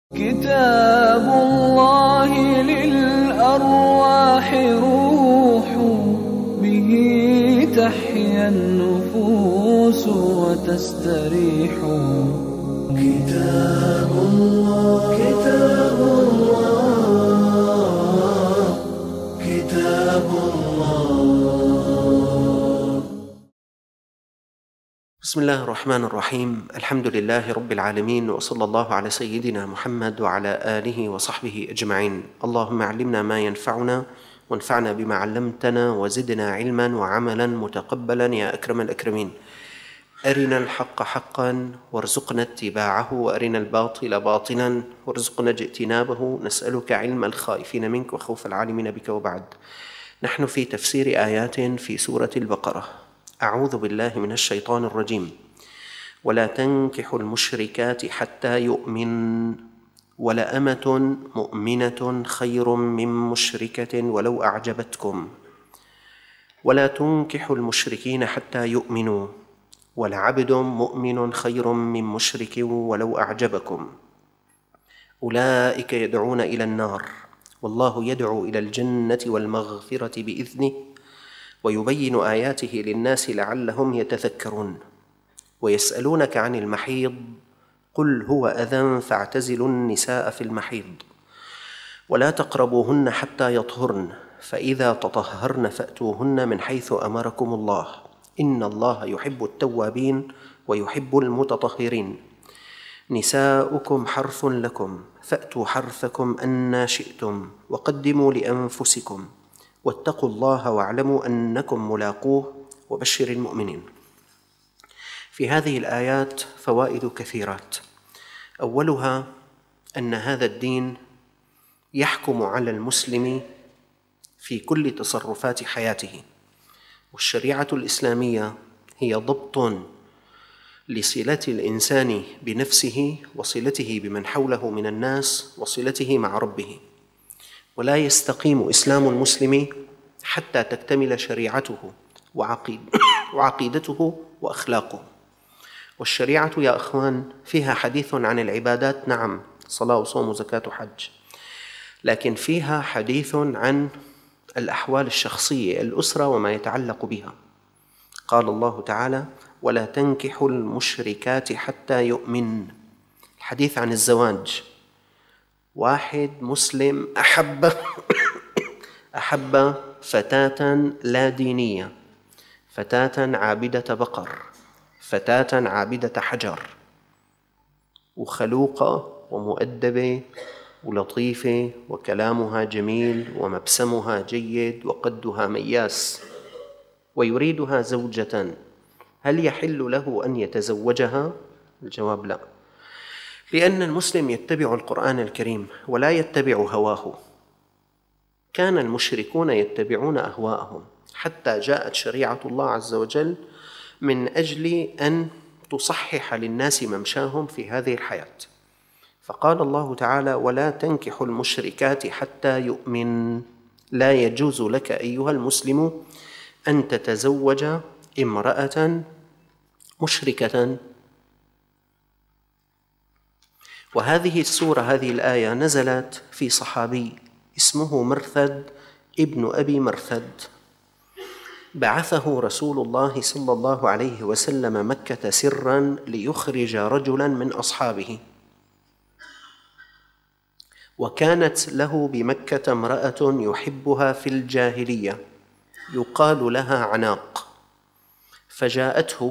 كتاب الله للأرواح روح، به تحيا النفوس وتستريح. كتاب الله كتاب الله كتاب الله. بسم الله الرحمن الرحيم. الحمد لله رب العالمين، وصلى الله على سيدنا محمد وعلى آله وصحبه أجمعين. اللهم علمنا ما ينفعنا وانفعنا بما علمتنا وزدنا علما وعملا متقبلا يا أكرم الأكرمين. أرنا الحق حقا وارزقنا اتباعه، وأرنا الباطل باطلا وارزقنا اجتنابه. نسألك علم الخائفين منك وخوف العالمين بك. وبعد، نحن في تفسير آيات في سورة البقرة. أعوذ بالله من الشيطان الرجيم. ولا تنكحوا المشركات حتى يؤمن، ولأمة مؤمنة خير من مشركة ولو أعجبتكم. ولا تنكحوا المشركين حتى يؤمنوا، ولعبد مؤمن خير من مشرك ولو أعجبكم. أولئك يدعون إلى النار، والله يدعو إلى الجنة والمغفرة بإذنه، ويبين آياته للناس لعلهم يتذكرون. ويسألونك عن المحيض، قل هو أذى فاعتزلوا النساء في المحيض، ولا تقربوهن حتى يطهرن، فإذا تطهرن فأتوهن من حيث أمركم الله، إن الله يحب التوابين ويحب المتطهرين. نساؤكم حرث لكم، فأتوا حرثكم أنى شئتم، وقدموا لأنفسكم، واتقوا الله واعلموا أنكم ملاقوه، وبشر المؤمنين. في هذه الآيات فوائد كثيرات. أولها أن هذا الدين يحكم على المسلم في كل تصرفات حياته، والشريعة الإسلامية هي ضبط لصلة الإنسان بنفسه، وصلته بمن حوله من الناس، وصلته مع ربه. ولا يستقيم إسلام المسلم حتى تكتمل شريعته وعقيدته وأخلاقه. والشريعة يا أخوان فيها حديث عن العبادات، نعم، صلاة وصوم وزكاة وحج، لكن فيها حديث عن الأحوال الشخصية، الأسرة وما يتعلق بها. قال الله تعالى: ولا تنكحوا المشركات حتى يؤمن. الحديث عن الزواج. واحد مسلم أحب فتاة لا دينية، فتاة عابدة بقر، فتاة عابدة حجر، وخلوقة ومؤدبة ولطيفة، وكلامها جميل، ومبسمها جيد، وقدها مياس، ويريدها زوجة. هل يحل له أن يتزوجها؟ الجواب لا، لأن المسلم يتبع القرآن الكريم ولا يتبع هواه. كان المشركون يتبعون أهواءهم، حتى جاءت شريعة الله عز وجل من أجل أن تصحح للناس ممشاهم في هذه الحياة. فقال الله تعالى: ولا تنكحوا المشركات حتى يؤمن. لا يجوز لك أيها المسلم أن تتزوج امرأة مشركة. وهذه السورة، هذه الآية نزلت في صحابي اسمه مرثد ابن أبي مرثد. بعثه رسول الله صلى الله عليه وسلم مكة سرا ليخرج رجلا من أصحابه، وكانت له بمكة امرأة يحبها في الجاهلية يقال لها عناق، فجاءته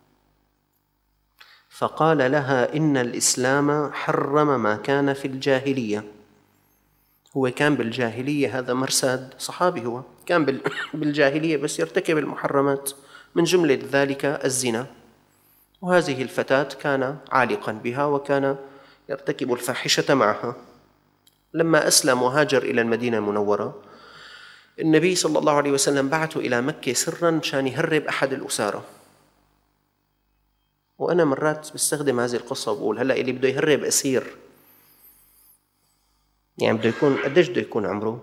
فقال لها: إن الإسلام حرم ما كان في الجاهلية. هو كان بالجاهلية، هذا مرثد صحابي، هو كان بالجاهلية بس يرتكب المحرمات، من جملة ذلك الزنا. وهذه الفتاة كان عالقا بها، وكان يرتكب الفاحشة معها. لما أسلم وهاجر إلى المدينة المنورة، النبي صلى الله عليه وسلم بعثه إلى مكة سرا مشان يهرب أحد الأسارة. وأنا مرات بستخدم هذه القصة وبقول: هلأ اللي بده يهرب أسير، يعني بده يكون قديش بده يكون عمره؟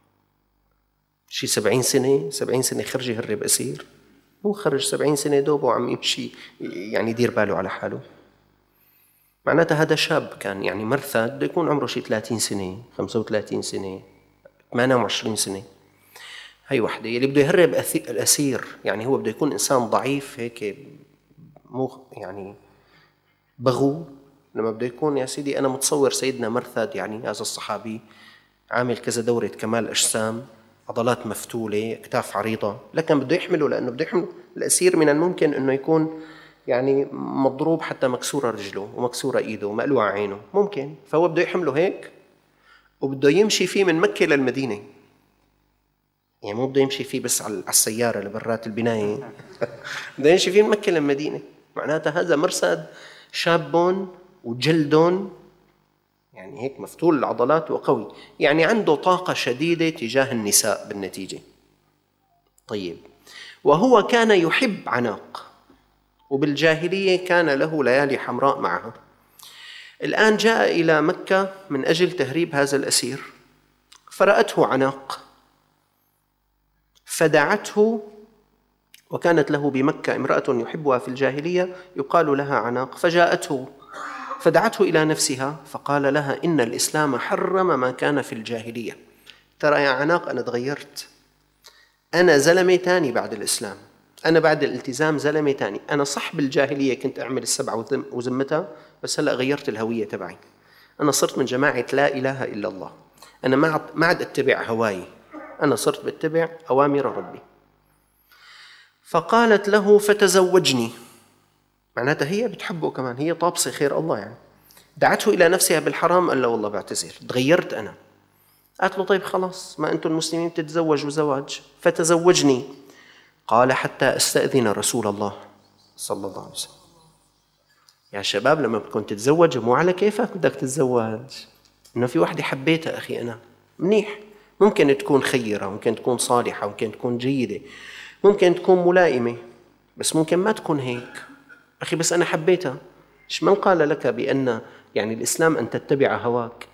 شي 70 سنة، 70 سنة خرج يهرب أسير؟ هو خرج 70 سنة دوبه وعم يمشي، يعني يدير باله على حاله. معناتها هذا شاب كان، يعني مرثد بده يكون عمره شي 30 سنة 35 سنة 28 سنة. هي وحدة. اللي بده يهرب الأسير يعني هو بده يكون إنسان ضعيف هيك، مو يعني بغو. لما بده يكون يا سيدي، أنا متصور سيدنا مرثد يعني هذا الصحابي عامل كذا دورة كمال أجسام، عضلات مفتولة، أكتاف عريضة، لكن بده يحمله، لأنه بده يحمل الأسير. من الممكن أنه يكون يعني مضروب حتى مكسورة رجله ومكسورة إيده ومقلوعة عينه، ممكن. فهو بده يحمله هيك وبده يمشي فيه من مكة للمدينة. يعني مو بده يمشي فيه بس على السيارة لبرات البناية بده يمشي فيه من مكة للمدينة. معناتها هذا مرصد شاب وجلد، يعني هيك مفتول العضلات وقوي، يعني عنده طاقة شديدة تجاه النساء بالنتيجة. طيب، وهو كان يحب عناق، وبالجاهلية كان له ليالي حمراء معها. الآن جاء إلى مكة من أجل تهريب هذا الأسير، فرأته عناق فدعته، وكانت له بمكة امرأة يحبها في الجاهلية يقال لها عناق، فجاءته فدعته إلى نفسها فقال لها: إن الإسلام حرم ما كان في الجاهلية. ترى يا عناق، أنا تغيرت، أنا زلمة تاني بعد الإسلام، أنا بعد الالتزام زلمة تاني. أنا صح بالجاهلية كنت أعمل السبعة وذمتها، بس هلأ غيرت الهوية تبعي. أنا صرت من جماعة لا إله إلا الله. أنا ما عاد أتبع هواي، أنا صرت بتبع أوامر ربي. فقالت له: فتزوجني. معناتها هي بتحبه كمان، هي طابسة خير الله يعني. دعته إلى نفسها بالحرام، قال له: والله بعتذر، تغيرت أنا. قالت له: طيب خلاص، ما أنتم المسلمين تتزوجوا زواج، فتزوجني. قال: حتى أستأذن رسول الله صلى الله عليه وسلم. يا شباب، لما بدكم تتزوجوا مو على كيفك بدك تتزوج. إنه في واحدة حبيتها أخي أنا، منيح، ممكن تكون خيرة، ممكن تكون صالحة، ممكن تكون جيدة، ممكن تكون ملائمة، بس ممكن ما تكون هيك أخي. بس أنا حبيتها. إيش من قال لك بأن يعني الإسلام أن تتبع هواك؟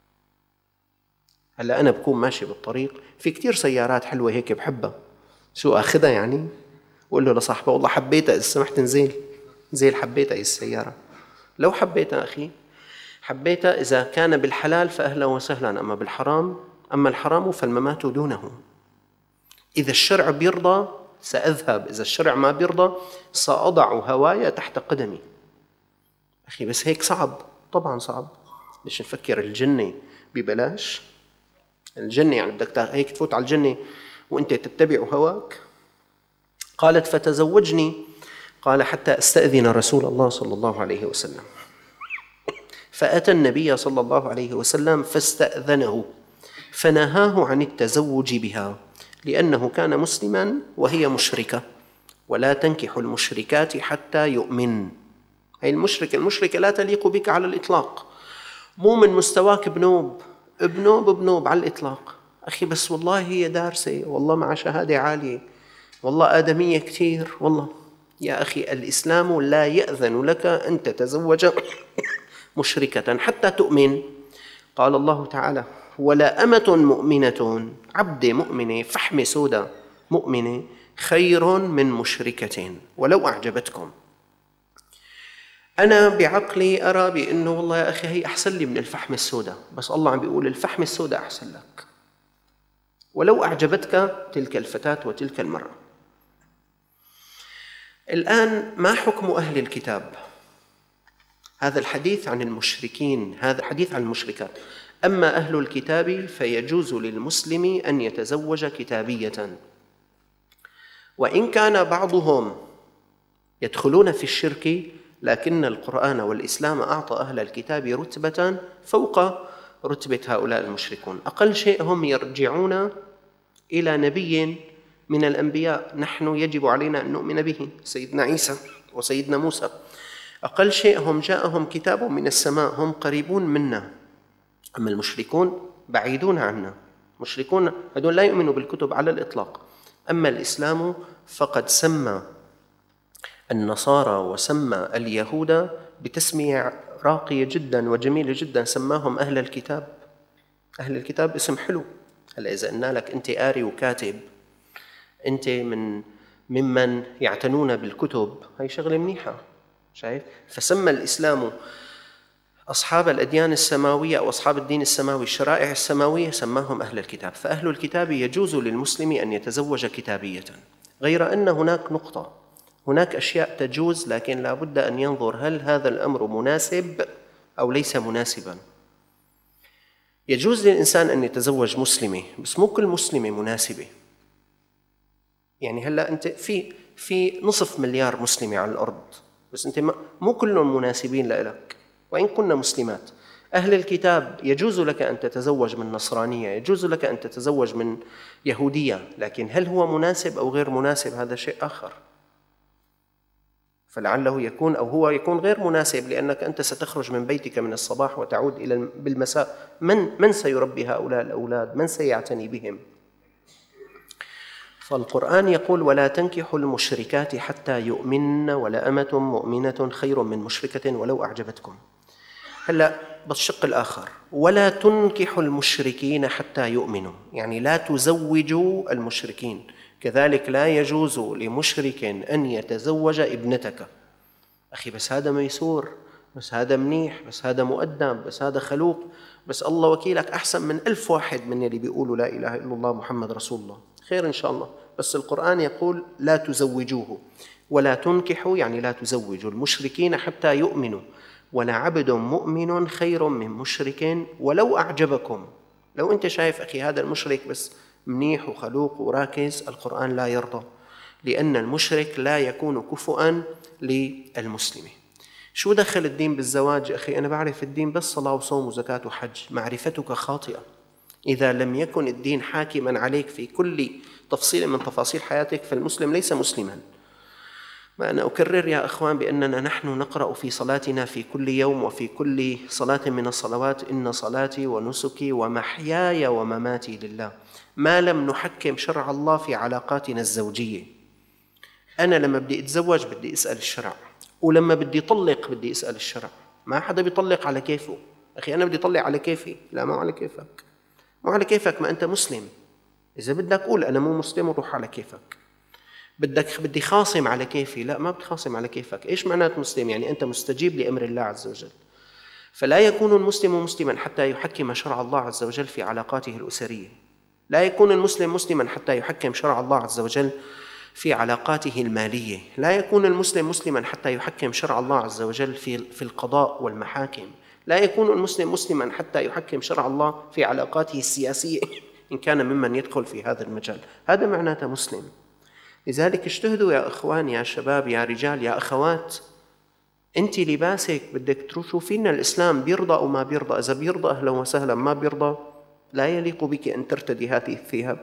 هلا أنا بكون ماشي بالطريق، في كتير سيارات حلوة هيك بحبها، شو أخذها يعني؟ وقول له لصاحبه: والله حبيتها، إذا سمحت نزيل حبيتها هي السيارة. لو حبيتها أخي، حبيتها إذا كان بالحلال فأهلا وسهلا، أما الحرام فالممات دونه. إذا الشرع بيرضى سأذهب، إذا الشرع ما بيرضى سأضع هواي تحت قدمي. أخي بس هيك صعب، طبعا صعب. ليش نفكر الجنة ببلاش؟ الجنة يعني بدك هيك تفوت على الجنة وأنت تتبع هواك؟ قالت: فتزوجني. قال: حتى أستأذن رسول الله صلى الله عليه وسلم. فأتى النبي صلى الله عليه وسلم فاستأذنه، فنهاه عن التزوج بها، لأنه كان مسلما وهي مشركة، ولا تنكح المشركات حتى يؤمن. هي المشركة لا تليق بك على الإطلاق، مو من مستواك، بنوب على الإطلاق. أخي بس والله هي دارسة، والله مع شهادة عالية، والله آدمية كتير، والله. يا أخي الإسلام لا يأذن لك أن تتزوج مشركة حتى تؤمن. قال الله تعالى: ولا أمة مؤمنة، عبد مؤمنة فحم سودة مؤمنة خير من مشركة ولو أعجبتكم. أنا بعقلي أرى بأنه والله يا أخي هي أحسن لي من الفحم السوداء، بس الله عم بيقول الفحم السوداء أحسن لك ولو أعجبتك تلك الفتاة وتلك المرأة. الآن ما حكم أهل الكتاب؟ هذا الحديث عن المشركين، هذا حديث عن المشركات. أما أهل الكتاب فيجوز للمسلم أن يتزوج كتابية، وإن كان بعضهم يدخلون في الشرك، لكن القرآن والإسلام أعطى أهل الكتاب رتبة فوق رتبة هؤلاء المشركون. أقل شيء هم يرجعون إلى نبي من الأنبياء نحن يجب علينا أن نؤمن به، سيدنا عيسى وسيدنا موسى. أقل شيء هم جاءهم كتاب من السماء، هم قريبون منا. أما المشركون بعيدون عنا، مشركون هذول لا يؤمنوا بالكتب على الإطلاق. أما الإسلام فقد سمى النصارى وسمى اليهود بتسمية راقية جدا وجميلة جدا، سماهم أهل الكتاب. أهل الكتاب اسم حلو. هلا إذا قلنا لك أنت قاري وكاتب، أنت ممن يعتنون بالكتب، هي شغلة منيحة، شايف؟ فسمى الإسلام أصحاب الأديان السماوية أو أصحاب الدين السماوي، الشرائع السماوية، سماهم أهل الكتاب. فأهل الكتاب يجوز للمسلم أن يتزوج كتابية، غير أن هناك نقطة، هناك أشياء تجوز، لكن لا بد أن ينظر هل هذا الأمر مناسب أو ليس مناسبا. يجوز للإنسان أن يتزوج مسلمة، بس مو كل مسلمة مناسبة. يعني هلأ أنت في 500,000,000 مسلمة على الأرض، بس أنت مو كلهم مناسبين لك وإن كنا مسلمات. أهل الكتاب يجوز لك أن تتزوج من نصرانية، يجوز لك أن تتزوج من يهودية، لكن هل هو مناسب أو غير مناسب هذا شيء آخر. فلعله يكون أو هو يكون غير مناسب، لأنك أنت ستخرج من بيتك من الصباح وتعود بالمساء. من سيربي هؤلاء الأولاد؟ من سيعتني بهم؟ فالقرآن يقول: ولا تنكحوا المشركات حتى يؤمن ولأمة مؤمنة خير من مشركة ولو أعجبتكم. هلأ بالشق الآخر: ولا تنكحوا المشركين حتى يؤمنوا، يعني لا تزوجوا المشركين. كذلك لا يجوز لمشرك أن يتزوج ابنتك. أخي بس هذا ميسور، بس هذا منيح، بس هذا مؤدب، بس هذا خلوق، بس الله وكيلك أحسن من 1000 واحد من اللي بيقولوا لا إله إلا الله محمد رسول الله. خير إن شاء الله، بس القرآن يقول لا تزوجوه. ولا تنكحوا يعني لا تزوجوا المشركين حتى يؤمنوا، ولعبد مؤمن خير من مشرك ولو أعجبكم. لو أنت شايف أخي هذا المشرك بس منيح وخلوق وراكز، القرآن لا يرضى، لأن المشرك لا يكون كفؤا للمسلم. شو دخل الدين بالزواج؟ أخي أنا بعرف الدين بس صلاة وصوم وزكاة وحج. معرفتك خاطئة. إذا لم يكن الدين حاكما عليك في كل تفصيل من تفاصيل حياتك فالمسلم ليس مسلما. ما أنا أكرر يا أخوان بأننا نحن نقرأ في صلاتنا في كل يوم وفي كل صلاة من الصلوات: إن صلاتي ونسكي ومحياي ومماتي لله، ما لم نحكم شرع الله في علاقاتنا الزوجية. أنا لما بدي أتزوج بدي أسأل الشرع، ولما بدي أطلق بدي أسأل الشرع. ما حدا بيطلق على كيفه. أخي أنا بدي أطلق على كيفي؟ لا، ما على كيفك، مو على كيفك، ما أنت مسلم. إذا بدك قول أنا مو مسلم وروح على كيفك. بدي خاصم على كيفي؟ لا، ما بدي خاصم على كيفك. إيش معنات مسلم؟ يعني أنت مستجيب لأمر الله عز وجل. فلا يكون المسلم مسلما حتى يحكم شرع الله عز وجل في علاقاته الأسرية. لا يكون المسلم مسلما حتى يحكم شرع الله عز وجل في علاقاته المالية. لا يكون المسلم مسلما حتى يحكم شرع الله عز وجل في القضاء والمحاكم. لا يكون المسلم مسلما حتى يحكم شرع الله في علاقاته السياسية إن كان ممن يدخل في هذا المجال. هذا معناته مسلم. لذلك اجتهدوا يا أخوان، يا شباب، يا رجال، يا أخوات. أنت لباسك بدك تشوفين الإسلام بيرضى أو ما بيرضى. إذا بيرضى أهلا وسهلا، ما بيرضى لا يليق بك أن ترتدي هذه الثياب.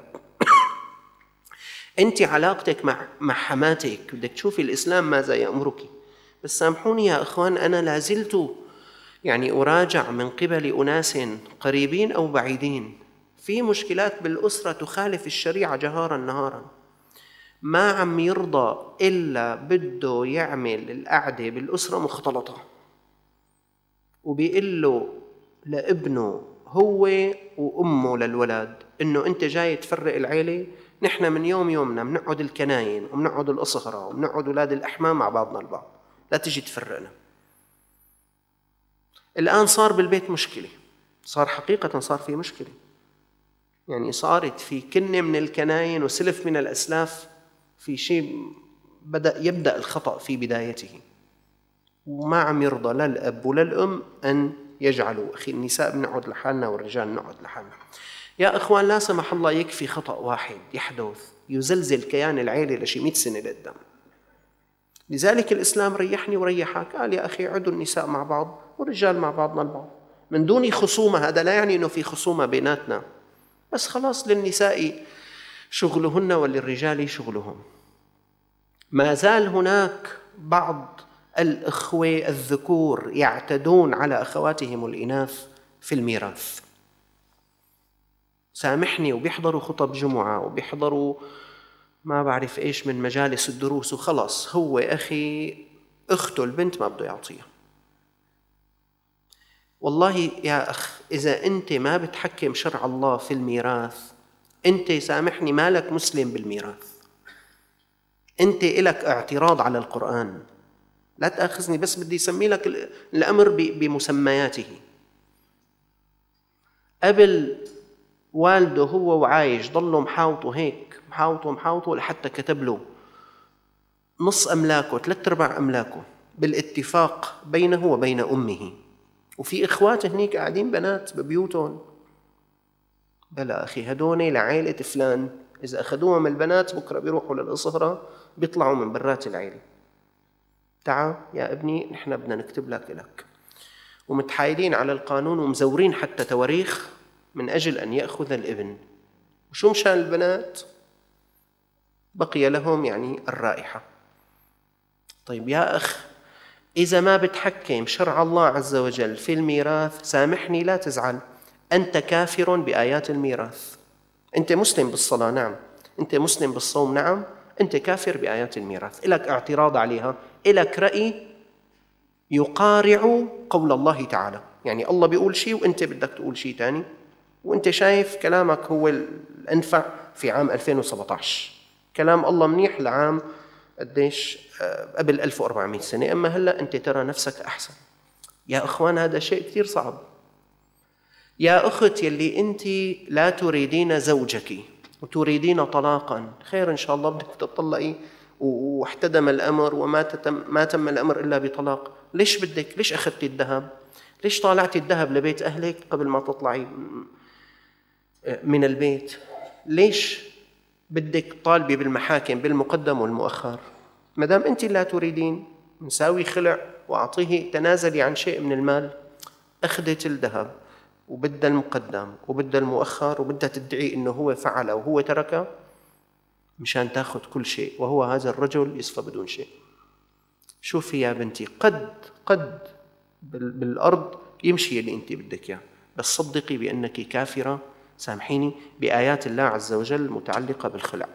أنت علاقتك مع حماتك بدك تشوفي الإسلام ماذا يأمرك. بس سامحوني يا أخوان، أنا لازلت يعني أراجع من قبل أناس قريبين أو بعيدين في مشكلات بالأسرة تخالف الشريعة جهارا نهارا. ما عم يرضى إلا بده يعمل القعدة بالأسرة مختلطة، وبيقول له لابنه هو وأمه للولد إنه أنت جاي تفرق العيلة. نحن من يومنا بنقعد الكناين وبنقعد الأصهرة وبنقعد أولاد الأحمام مع بعضنا البعض، لا تجي تفرقنا. الآن صار بالبيت مشكلة، صار حقيقة صار في مشكلة. يعني صارت في كنة من الكناين وسلف من الأسلاف في شيء يبدأ الخطأ في بدايته، وما عم يرضى لا الأب ولا الأم أن يجعلوا. أخي النساء بنقعد لحالنا والرجال نقعد لحالنا. يا أخوان لا سمح الله يكفي خطأ واحد يحدث يزلزل كيان العيلة لشي 100 سنة لقدام. لذلك الإسلام ريحني وريحك، قال يا أخي عدوا النساء مع بعض والرجال مع بعضنا البعض من دون خصومة. هذا لا يعني أنه في خصومة بيناتنا، بس خلاص للنساء شغلهن وللرجال شغلهم. ما زال هناك بعض الإخوة الذكور يعتدون على أخواتهم الإناث في الميراث. سامحني، وبيحضروا خطب جمعة وبيحضروا ما بعرف إيش من مجالس الدروس، وخلص هو أخي أخته البنت ما بده يعطيها. والله يا أخ، إذا أنت ما بتحكم شرع الله في الميراث، أنت سامحني مالك مسلم بالميراث. أنت إلك اعتراض على القرآن. لا تأخذني، بس بدي أسمي لك الأمر بمسمياته. قبل والده هو وعايش ضله محاوطه هيك، محاوطه لحتى كتب له نص أملاكه، 3/4 أملاكه بالاتفاق بينه وبين أمه. وفي إخوات هنيك قاعدين بنات ببيوتهم. بلا أخي، هدول لعائلة فلان، إذا أخذوهم البنات بكرة بيروحوا للأصهرة بيطلعوا من برات العائلة. تعال يا ابني نحن بدنا نكتب لك، ومتحايلين على القانون ومزورين حتى تواريخ من أجل أن يأخذ الابن. وشو مشان البنات؟ بقي لهم يعني الرائحة. طيب يا أخ، إذا ما بتحكم شرع الله عز وجل في الميراث، سامحني لا تزعل، أنت كافر بآيات الميراث. أنت مسلم بالصلاة نعم، أنت مسلم بالصوم نعم، أنت كافر بآيات الميراث. إلك اعتراض عليها، إلك رأي يقارع قول الله تعالى. يعني الله بيقول شيء وأنت بدك تقول شيء تاني، وأنت شايف كلامك هو الأنفع في عام 2017. كلام الله منيح لعام قديش قبل 1400 سنة، أما هلأ أنت ترى نفسك أحسن. يا أخوان، هذا شيء كثير صعب. يا أخت يلي أنت لا تريدين زوجك وتريدين طلاقا، خير إن شاء الله بدك تطلقي واحتدم الأمر ما تم الأمر إلا بطلاق. ليش أخذتي الذهب؟ ليش طالعتي الذهب لبيت أهلك قبل ما تطلعي من البيت؟ ليش بدك طالبي بالمحاكم بالمقدم والمؤخر؟ مدام أنت لا تريدين، نساوي خلع وأعطيه تنازلي عن شيء من المال. أخذت الذهب وبدها المقدم وبدها المؤخر وبدها تدعي إنه هو فعل أو هو ترك مشان تأخذ كل شيء، وهو هذا الرجل يصفى بدون شيء. شوفي يا بنتي، قد بالأرض يمشي اللي أنت بدك إياه، بس صدقي بأنك كافرة، سامحيني، بآيات الله عز وجل متعلقة بالخلع.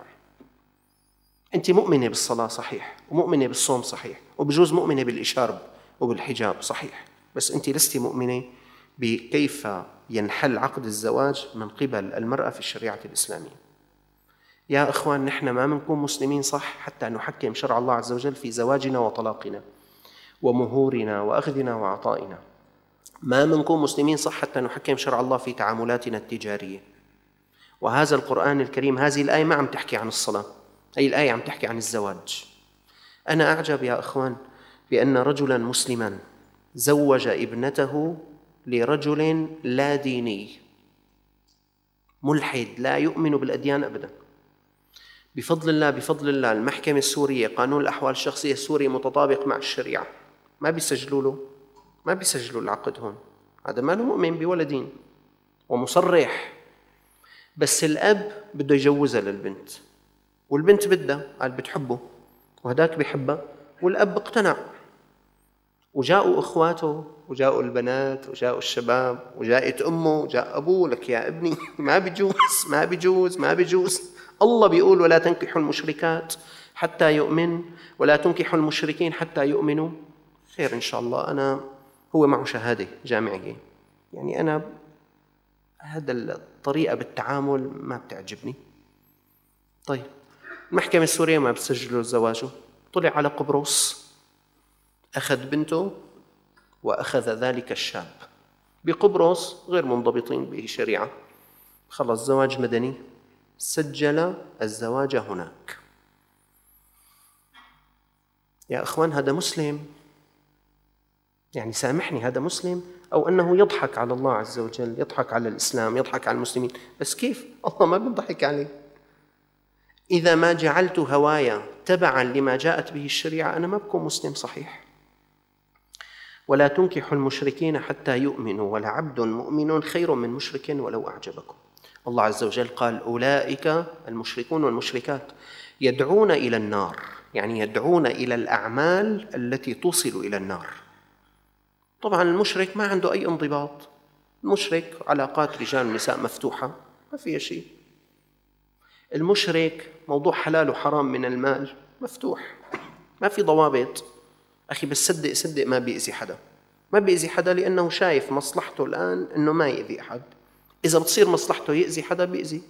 أنت مؤمنة بالصلاة صحيح، ومؤمنة بالصوم صحيح، وبجوز مؤمنة بالإشارب وبالحجاب صحيح، بس أنت لست مؤمنة بكيف ينحل عقد الزواج من قبل المرأة في الشريعة الإسلامية. يا أخوان، نحن ما منكون مسلمين صح حتى نحكم شرع الله عز وجل في زواجنا وطلاقنا ومهورنا وأخذنا وعطائنا. ما منكون مسلمين صح حتى نحكم شرع الله في تعاملاتنا التجارية. وهذا القرآن الكريم، هذه الآية ما عم تحكي عن الصلاة، هي الآية عم تحكي عن الزواج. أنا أعجب يا أخوان بأن رجلاً مسلماً زوج ابنته لرجل لا ديني ملحد لا يؤمن بالأديان أبداً. بفضل الله المحكمة السورية، قانون الأحوال الشخصية السوري متطابق مع الشريعة، ما بيسجلوا العقد هون. هذا ما له مؤمن بولا دين ومصرح، بس الأب بده يجوزها للبنت، والبنت بدها، قال بتحبه وهداك بيحبها، والأب اقتنع. وجاءوا إخواته وجاءوا البنات وجاءوا الشباب وجاءت أمه وجاء أبوه، لك يا ابني ما بيجوز. الله بيقول ولا تنكحوا المشركات حتى يؤمن ولا تنكحوا المشركين حتى يؤمنوا. خير إن شاء الله، هو معه شهادة جامعية، يعني أنا هذا الطريقة بالتعامل ما بتعجبني. طيب، المحكمة السورية ما بتسجلوا زواجه، طلع على قبرص، أخذ بنته وأخذ ذلك الشاب. بقبرص غير منضبطين بشريعة، خلص زواج مدني، سجل الزواج هناك. يا أخوان، هذا مسلم؟ يعني سامحني، هذا مسلم؟ أو أنه يضحك على الله عز وجل، يضحك على الإسلام، يضحك على المسلمين. بس كيف؟ الله ما بيضحك عليه. إذا ما جعلت هوايا تبعا لما جاءت به الشريعة أنا ما بكون مسلم صحيح. ولا تنكحوا المشركين حتى يؤمنوا ولعبد مؤمن خير من مشرك ولو أعجبكم. الله عز وجل قال أولئك المشركون والمشركات يدعون إلى النار، يعني يدعون إلى الأعمال التي توصل إلى النار. طبعا المشرك ما عنده أي انضباط، المشرك علاقات رجال ونساء مفتوحة ما فيها شيء. المشرك موضوع حلال وحرام من المال مفتوح، ما في ضوابط. أخي بس صدق ما بيأذي حدا لأنه شايف مصلحته الآن أنه ما يأذي أحد. إذا بتصير مصلحته يأذي حدا بيأذي.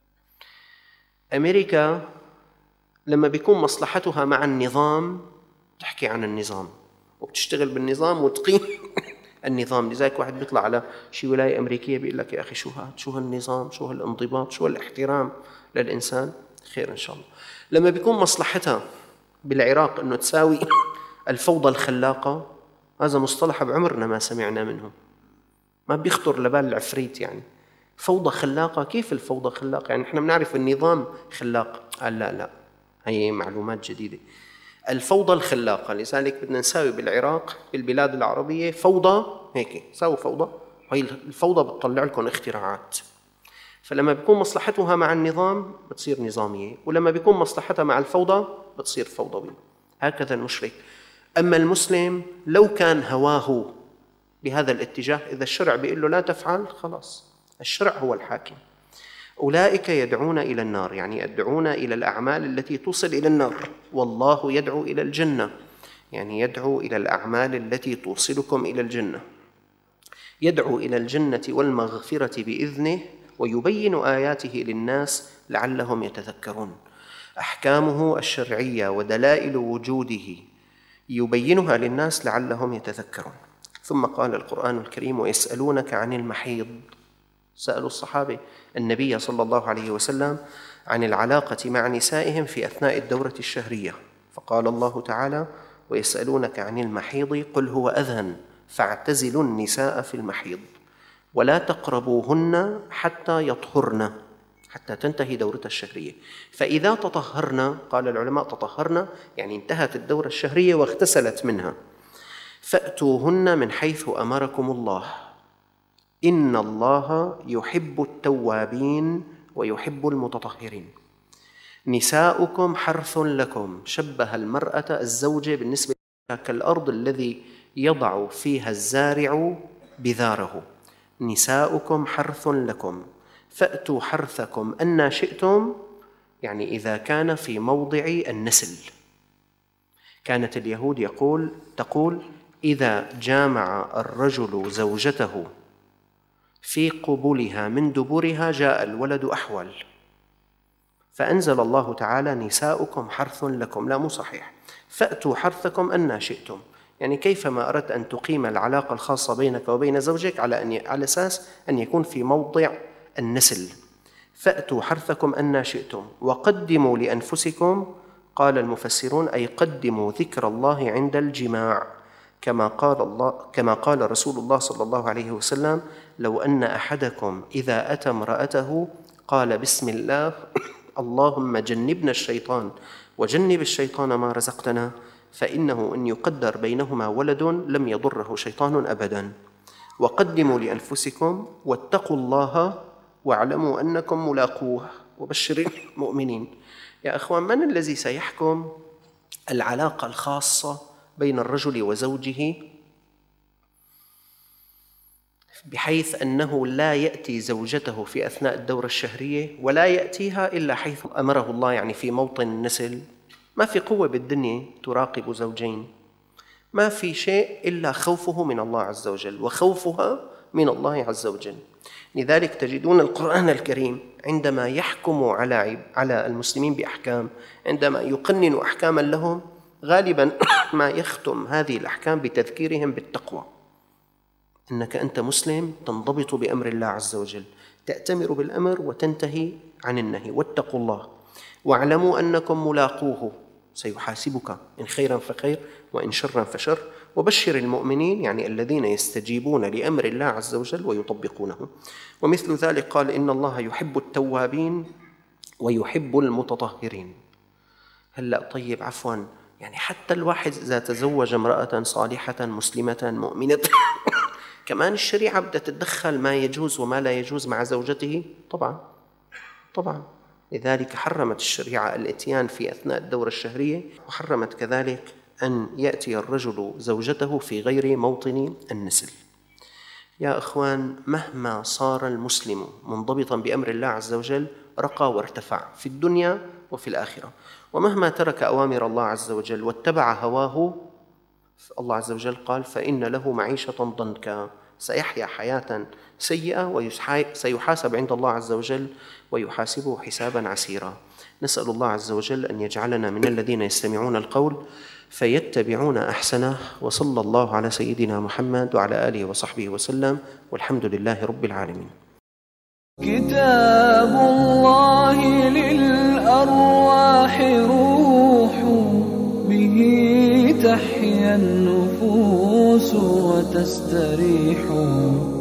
أمريكا لما بيكون مصلحتها مع النظام تحكي عن النظام وبتشتغل بالنظام وتقيم النظام. لذلك واحد بيطلع على شي ولاية أمريكية بيقول لك يا أخي شو هاد، شو هالنظام، شو هالانضباط، شو هالاحترام للإنسان. خير إن شاء الله. لما بيكون مصلحتها بالعراق أنه تساوي الفوضى الخلاقة، هذا مصطلح بعمرنا ما سمعنا منه، ما بيخطر لبال العفريت. يعني فوضى خلاقة، كيف الفوضى خلاقة؟ يعني نحن بنعرف النظام خلاق. قال لا، هي معلومات جديدة. الفوضى الخلاقة، لذلك بدنا نساوي بالعراق بالبلاد العربية فوضى، هيك ساوي فوضى، وهي الفوضى بتطلع لكم اختراعات. فلما بيكون مصلحتها مع النظام بتصير نظامية، ولما بيكون مصلحتها مع الفوضى بتصير فوضوية. هكذا المشرك. أما المسلم لو كان هواه بهذا الاتجاه، إذا الشرع بيقول له لا تفعل، خلاص الشرع هو الحاكم. أولئك يدعون إلى النار، يعني يدعون إلى الأعمال التي توصل إلى النار، والله يدعو إلى الجنة، يعني يدعو إلى الأعمال التي توصلكم إلى الجنة. يدعو إلى الجنة والمغفرة بإذنه ويبين آياته للناس لعلهم يتذكرون. أحكامه الشرعية ودلائل وجوده يبينها للناس لعلهم يتذكرون. ثم قال القرآن الكريم: ويسألونك عن المحيض. سألوا الصحابة النبي صلى الله عليه وسلم عن العلاقة مع نسائهم في أثناء الدورة الشهرية، فقال الله تعالى: ويسألونك عن المحيض قل هو أذى فاعتزلوا النساء في المحيض ولا تقربوهن حتى يطهرن، حتى تنتهي دورتها الشهرية. فإذا تطهرن، قال العلماء تطهرن يعني انتهت الدورة الشهرية واغتسلت منها، فأتوهن من حيث أمركم الله إن الله يحب التوابين ويحب المتطهرين. نساؤكم حرث لكم، شبه المرأة الزوجة بالنسبة كالأرض الذي يضع فيها الزارع بذاره. نساؤكم حرث لكم فأتوا حرثكم أن شئتم، يعني إذا كان في موضع النسل. كانت اليهود تقول إذا جامع الرجل زوجته في قبولها من دبرها جاء الولد أحول، فأنزل الله تعالى: نساؤكم حرث لكم. لا، مو صحيح، فأتوا حرثكم أن شئتم، يعني كيفما أردت أن تقيم العلاقة الخاصة بينك وبين زوجك على أساس أن يكون في موضع النسل. فأتوا حرثكم أن شئتم وقدموا لأنفسكم، قال المفسرون أي قدموا ذكر الله عند الجماع، كما قال رسول الله صلى الله عليه وسلم: لو أن أحدكم إذا أتى امرأته قال بسم الله اللهم جنبنا الشيطان وجنب الشيطان ما رزقتنا، فإنه إن يقدر بينهما ولد لم يضره شيطان أبدا. وقدموا لأنفسكم واتقوا الله واعلموا أنكم ملاقوه وبشر المؤمنين. يا أخوان، من الذي سيحكم العلاقة الخاصة بين الرجل وزوجه بحيث أنه لا يأتي زوجته في أثناء الدورة الشهرية ولا يأتيها إلا حيث أمره الله، يعني في موطن النسل؟ ما في قوة بالدنيا تراقب زوجين، ما في شيء إلا خوفه من الله عز وجل وخوفها من الله عز وجل. لذلك تجدون القرآن الكريم عندما يحكم على المسلمين بأحكام، عندما يقنن أحكاما لهم، غالبا ما يختم هذه الأحكام بتذكيرهم بالتقوى، إنك أنت مسلم تنضبط بأمر الله عز وجل، تأتمر بالأمر وتنتهي عن النهي، واتقوا الله واعلموا أنكم ملاقوه سيحاسبك إن خيرا فخير وإن شرا فشر، وبشر المؤمنين، يعني الذين يستجيبون لأمر الله عز وجل ويطبقونه. ومثل ذلك قال: إن الله يحب التوابين ويحب المتطهرين. هلأ طيب عفوا، يعني حتى الواحد إذا تزوج امرأة صالحة مسلمة مؤمنة كمان الشريعة بدها تتدخل ما يجوز وما لا يجوز مع زوجته؟ طبعا. لذلك حرمت الشريعة الإتيان في أثناء الدورة الشهرية، وحرمت كذلك أن يأتي الرجل زوجته في غير موطن النسل. يا أخوان، مهما صار المسلم منضبطا بأمر الله عز وجل رقى وارتفع في الدنيا وفي الآخرة، ومهما ترك أوامر الله عز وجل واتبع هواه، الله عز وجل قال: فإن له معيشة ضنكا، سيحيا حياة سيئة وسيحاسب عند الله عز وجل ويحاسبه حسابا عسيرا. نسأل الله عز وجل أن يجعلنا من الذين يستمعون القول فيتبعون أحسنه. وصلى الله على سيدنا محمد وعلى آله وصحبه وسلم، والحمد لله رب العالمين. كتاب الله للأرواح روح، به تحيا النفوس وتستريح.